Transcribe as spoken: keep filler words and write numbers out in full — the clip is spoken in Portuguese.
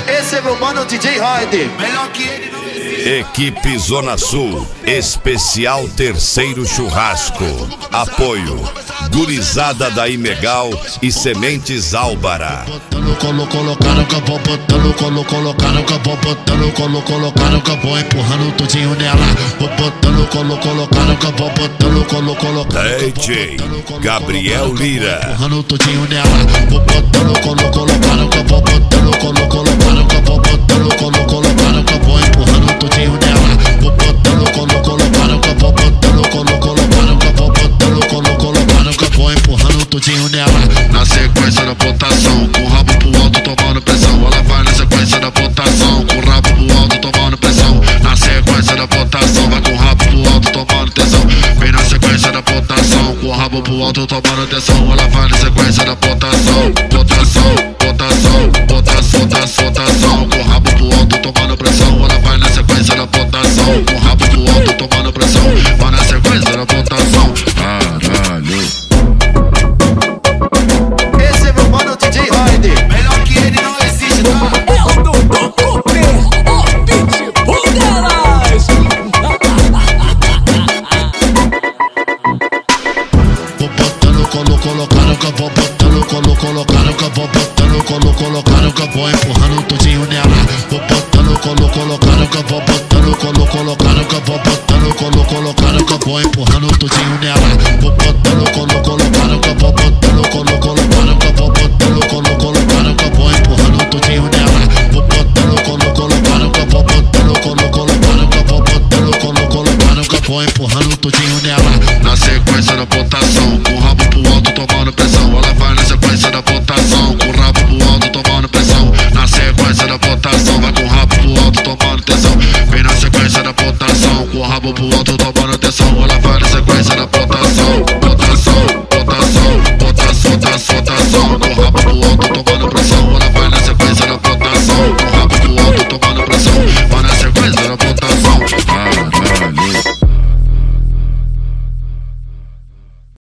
Esse é meu mano D J Hyde. Melhor que ele não existe. Equipe Zona Sul, especial terceiro churrasco. Apoio Gurizada da Imegal e Sementes Álvara. Colo, colocaram que eu vou botando, colo, colocaram que eu vou botando, colo, colocaram que eu vou empurrando tudinho nela. Vou botando, colo, colocaram que eu vou botando, colo, colocaram D J Gabriel Lira. Empurrando tudinho nela. Vou botando, colo, colocaram que eu vou botando, colo, colocaram que eu vou botando, colo, colocaram que eu vou empurrando tudinho nela. Vou botando, colo, colocaram que eu vou botando, colo, colocaram que eu vou botando, colo, colocaram que eu vou empurrando tudinho nela. Na sequência da botação, com o rabo pro alto tomando pressão. Ela vai na sequência da botação, com o rabo pro alto tomando pressão. Na sequência da botação, vai com o rabo pro alto tomando tensão. Vem na sequência da botação, com o rabo pro alto tomando tensão. Ela vai na sequência da botação, botação, botação, botação, botação, botação. Com o rabo pro alto tomando pressão. Ela vai na sequência da botação, com o rabo pro alto tomando pressão. Vai na sequência da botação. Caralho. Esse é meu mano D J Hyde. Melhor que ele não existe, tá? É o Dodô Cooper, o pitbull delas. Vou botando, colo, colocaram que eu vou botando, colo, colocaram que eu vou botando, colo, colocaram que eu vou empurrando tudinho nela. Vou botando, colo, colocaram que eu vou botando, colo, colocaram que eu vou botando, colo, colocaram que eu vou empurrando tudinho nela. Vou botando, colo, colocaram que eu vou botando, colo, colocaram que eu vou botando, colo, colocaram que eu vou empurrando tudinho nela. Vou botando, colo, colocaram que eu vou botando, colo, colocaram que eu vou botando, colo, colocaram que eu vou empurrando tudinho nela. Na sequência da botação, com o rabo pro alto tomando pressão. Ela vai na sequência da botação, com o rabo pro alto tomando pressão. Na sequência da botação, vai com o rabo pro alto tomando tensão. Vem na sequência da botação, com o rabo pro alto tomando tensão. Ela vai na sequência da botação.